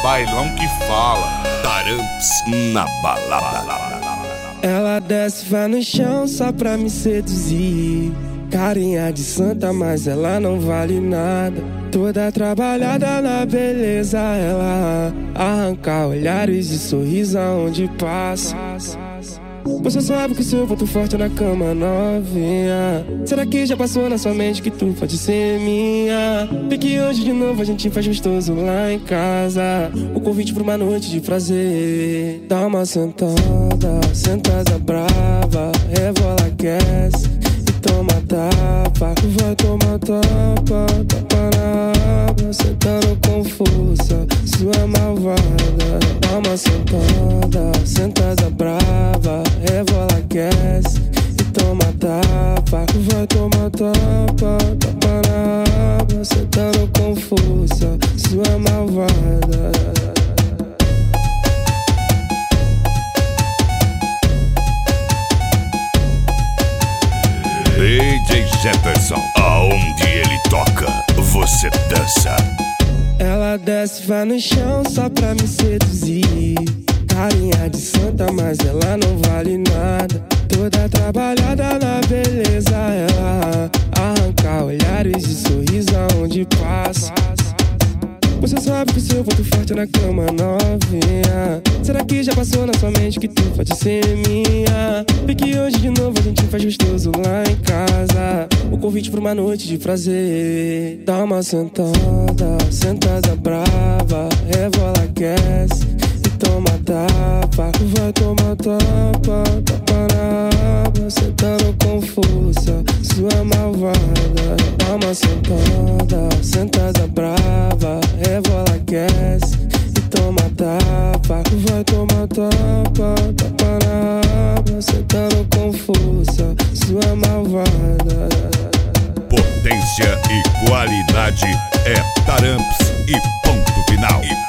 bailão que fala. Taramps na balada. Ela desce, vai no chão só pra me seduzir. Carinha de santa, mas ela não vale nada. Toda trabalhada na beleza, ela arranca olhares e sorriso aonde passa. Você sabe que sou ponto forte na cama, novinha. Será que já passou na sua mente que tu pode ser minha? Vê que hoje de novo a gente faz gostoso lá em casa. O convite pra uma noite de prazer. Dá uma sentada, sentada brava. Rebola, aquece e toma tapa. Vai tomar tapa, tapa na aba. Sentando com força, sua malvada. Dá uma sentada, sentada brava. Rebola, aquece e toma tapa. Vai tomar tapa, tapa na aba. Sentando com força, sua malvada. DJ Jefferson, aonde ele toca, você dança. Ela desce, vai no chão só pra me seduzir. Carinha de santa, mas ela não vale nada. Toda trabalhada na beleza, ela arranca olhares e sorriso aonde passa. Você sabe que sou ponto forte na cama, novinha. Será que já passou na sua mente que tu pode ser minha? Vê que hoje de novo a gente faz gostoso lá em casa. O convite pra uma noite de prazer. Dá uma sentada, sentada brava. Rebola, aquece e toma tapa. Vai tomar tapa, tapa na aba. Sentando com força, sua malvada. Dá uma sentada, sentada brava. Rebola, aquece e toma tapa. Vai tomar tapa, tapa na aba. Sentando com força, sua malvada. Potência e qualidade é Taramps e ponto final.